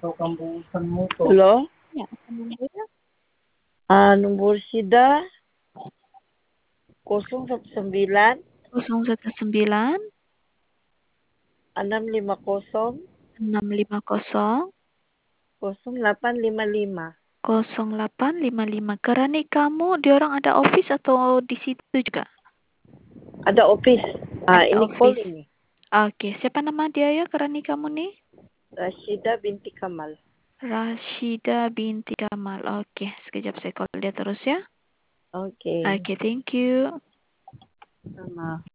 Hello? Ya, nomor Nombor SIDA 019 019 650 650 0855. 0855. Kerana kamu, diorang ada office atau di situ juga? Ada office. Ada Ini call office. ini. Okey, siapa nama dia ya kerani kamu ni? Rashida binti Kamal. Rashida binti Kamal. Okey, sekejap saya call dia terus ya. Okey. Okey, thank you. Sama.